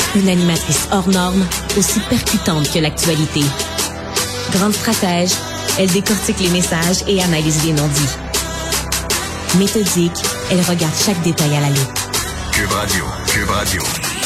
Une animatrice hors norme, aussi percutante que l'actualité. Grande stratège, elle décortique les messages et analyse les non-dits. Méthodique, elle regarde chaque détail à la loupe. Cube Radio, Cube Radio.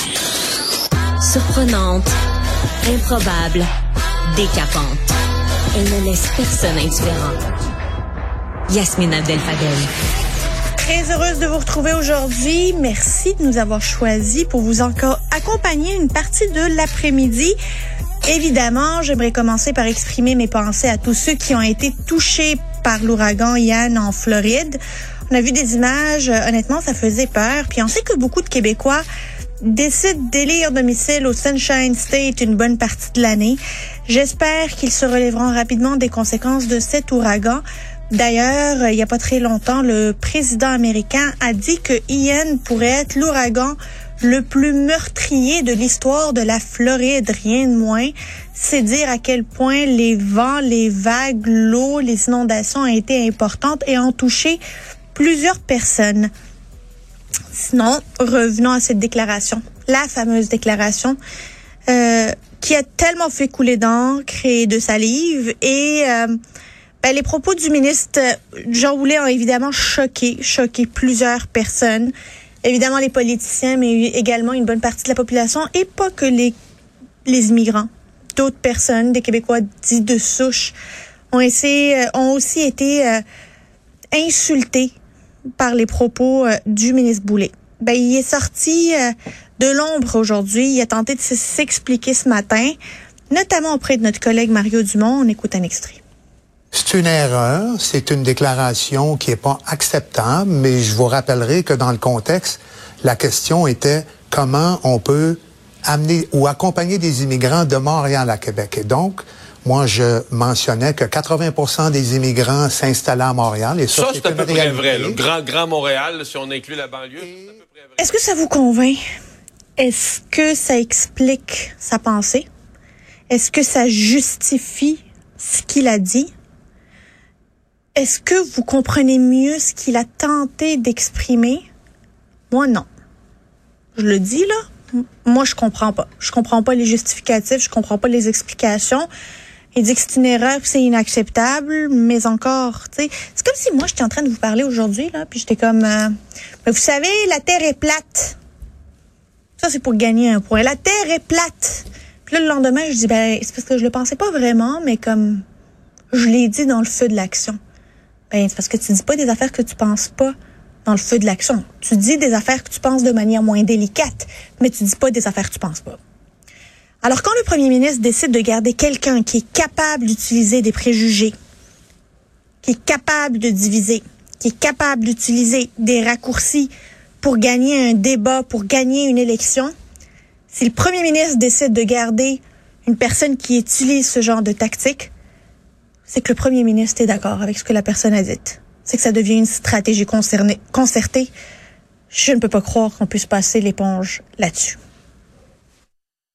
Surprenante, improbable, décapante. Elle ne laisse personne indifférent. Yasmine Abdel-Fadel. Très heureuse de vous retrouver aujourd'hui. Merci de nous avoir choisis pour vous encore accompagner une partie de l'après-midi. Évidemment, j'aimerais commencer par exprimer mes pensées à tous ceux qui ont été touchés par l'ouragan Ian en Floride. On a vu des images, honnêtement, ça faisait peur. Puis on sait que beaucoup de Québécois décident d'élire domicile au Sunshine State une bonne partie de l'année. J'espère qu'ils se relèveront rapidement des conséquences de cet ouragan. D'ailleurs, il n'y a pas très longtemps, le président américain a dit que Ian pourrait être l'ouragan le plus meurtrier de l'histoire de la Floride, rien de moins. C'est dire à quel point les vents, les vagues, l'eau, les inondations ont été importantes et ont touché plusieurs personnes. Sinon, revenons à cette déclaration, la fameuse déclaration qui a tellement fait couler d'encre et de salive et les propos du ministre Jean Boulet ont évidemment choqué plusieurs personnes. Évidemment les politiciens, mais également une bonne partie de la population et pas que les immigrants. D'autres personnes, des Québécois dits de souche, ont aussi été insultés par les propos du ministre Boulet. Il est sorti de l'ombre aujourd'hui. Il a tenté de s'expliquer ce matin, notamment auprès de notre collègue Mario Dumont. On écoute un extrait. C'est une erreur, c'est une déclaration qui est pas acceptable, mais je vous rappellerai que dans le contexte, la question était comment on peut amener ou accompagner des immigrants de Montréal à Québec. Et donc, moi, je mentionnais que 80% des immigrants s'installaient à Montréal. Et ça c'est à peu près vrai. Le grand Montréal, si on inclut la banlieue, c'est à peu près vrai. Est-ce que ça vous convainc? Est-ce que ça explique sa pensée? Est-ce que ça justifie ce qu'il a dit? Est-ce que vous comprenez mieux ce qu'il a tenté d'exprimer? Moi, non. Je le dis, là. Moi, je comprends pas. Je comprends pas les justificatifs, je comprends pas les explications. Il dit que c'est une erreur, que c'est inacceptable, mais encore, tu sais, c'est comme si moi, j'étais en train de vous parler aujourd'hui, là, puis j'étais comme, mais vous savez, la Terre est plate. Ça, c'est pour gagner un point. La Terre est plate. Puis là, le lendemain, je dis, c'est parce que je le pensais pas vraiment, mais comme, je l'ai dit dans le feu de l'action. C'est parce que tu dis pas des affaires que tu penses pas dans le feu de l'action. Tu dis des affaires que tu penses de manière moins délicate, mais tu dis pas des affaires que tu penses pas. Alors, quand le premier ministre décide de garder quelqu'un qui est capable d'utiliser des préjugés, qui est capable de diviser, qui est capable d'utiliser des raccourcis pour gagner un débat, pour gagner une élection, si le premier ministre décide de garder une personne qui utilise ce genre de tactique, c'est que le premier ministre est d'accord avec ce que la personne a dit. C'est que ça devient une stratégie concertée. Je ne peux pas croire qu'on puisse passer l'éponge là-dessus.